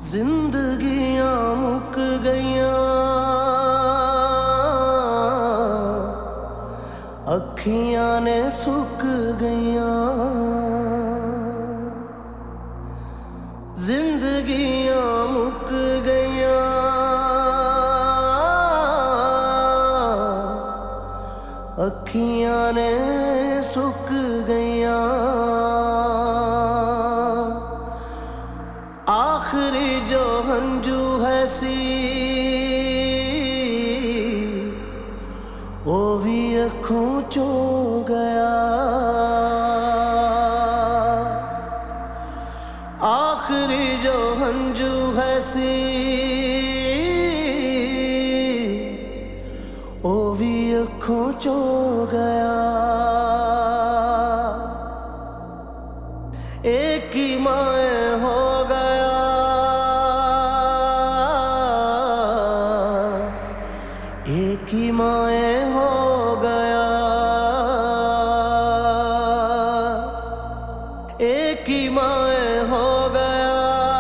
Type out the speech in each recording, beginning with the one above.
जिंदगियां मुक गईयां, अखियां ने सुक गईयां। जिंदगियां मुक गईयां, अखियां ने सुक गईयां। आखिरी जो हंजू है सी, वो भी अखों चो गया। आखिरी जो हंजू है सी, वो भी अखों चो गया। एक ही माए हो गया, एक ही माए हो गया। एक ही माए हो गया,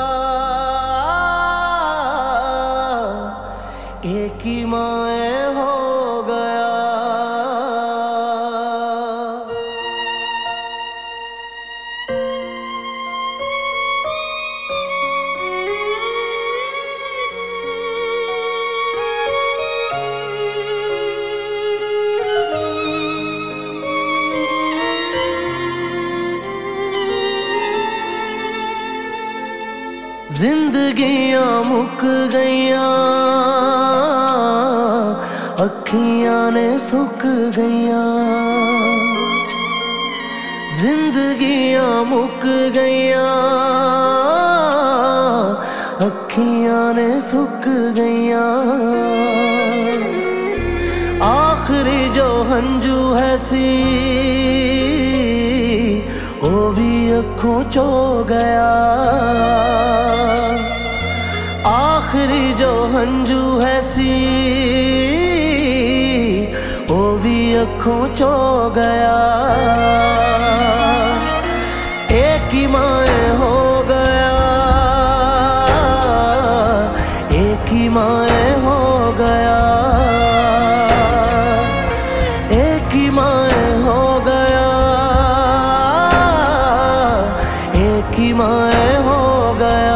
एक ही माए हो गया। जिंदगियां मुक गईयां, अखियां ने सुक गईयां। जिंदगियां मुक गईयां, अखियां ने सुक गईयां। आखिरी जो हंजू है सी, वो भी अखों चो गया। आखिरी जो हंजू है सी, वो भी अखों चो गया। एक ही माए हो गया, एक ही माए हो गया। एक ही माए हो गया, एक ही माए हो गया।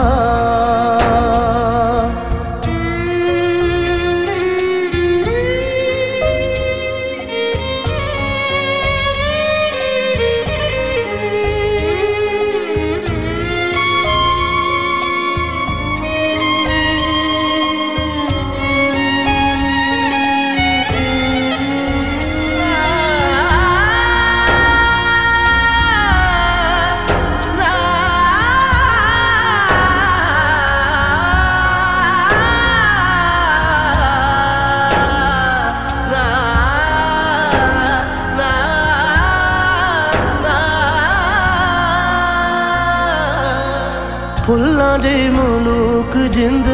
फुल्लां दे मलूक जिंद,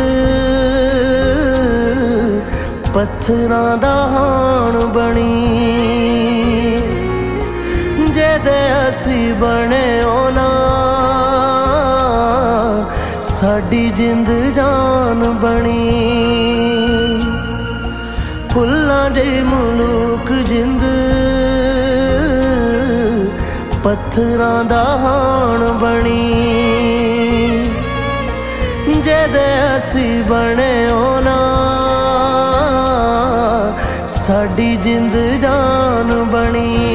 पत्थरां दा हाण बनी। जेदे असी बने होना, साडी जिंद जान बनी। फुल्लां दे मलूक जिंद, पत्थरां दा हाण बनी। जेदे असी बने होना, साडी जिंद जान बनी।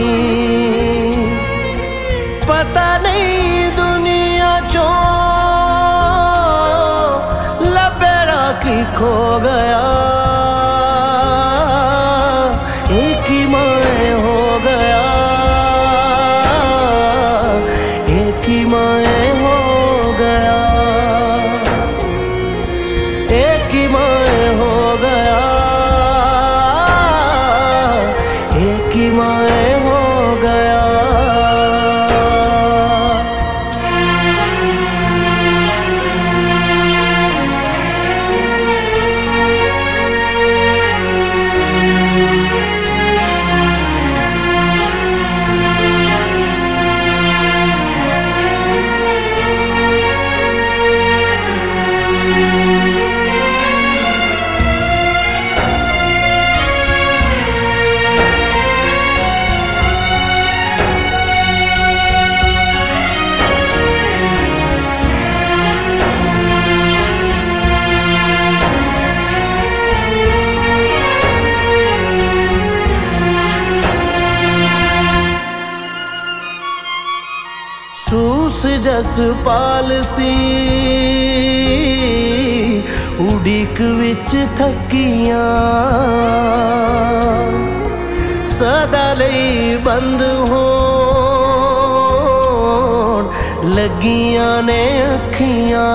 पता नहीं दुनिया चो लबेरा की खो गया। एक ही माए हो गया, एक ही माए हो गया। एक ही माए हो गया, एक ही माए हो गया। जस पालसी उड़ीक विच थकियां सदा लई बंद होण लगियां ने अखियां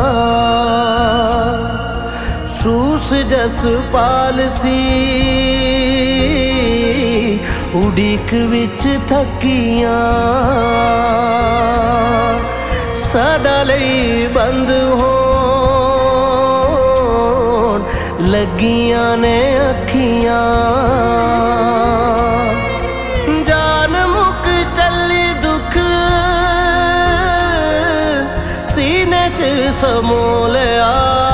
सूस जस पालसी उड़ीक विच थकियां सदा लई बंद होण लगियां ने अखियां जान मुक चली दुख सीने च समो लिया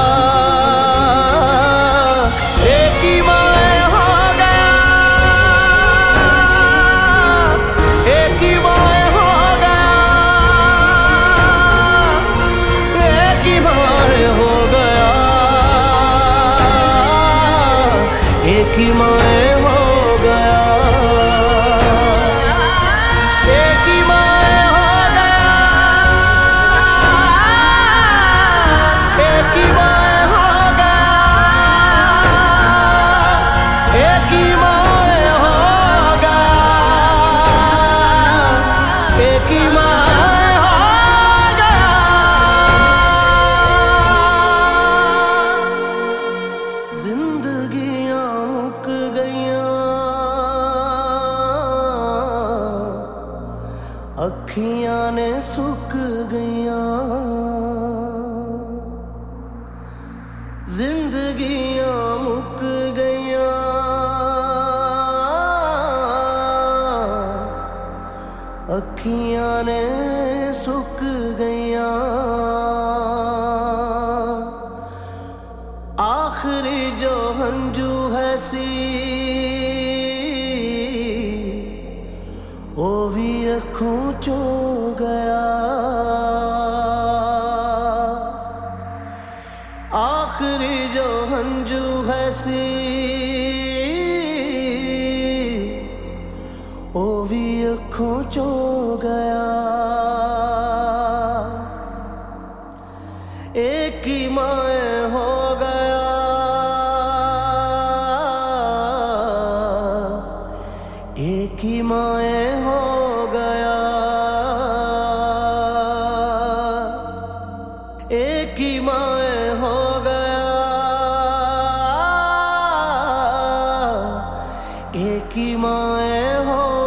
एक ही माए हो गया एक ही माए हो गया एक ही माए हो गया एक ही माए हो गया एक ही माए हो गया जिंदगियां मुक गईयां अखियां ने सुक गईयां जिंदगियां मुक गईयां अखियां ने सुक गईयां आखिरी जो हंजू है सी ओ भी अखों चो गया आखिरी जो हंजू है सी ओ भी अखों चो गया एक ही माए हो गया एक ही माए हो गया एक ही माए हो गया एक ही माए हो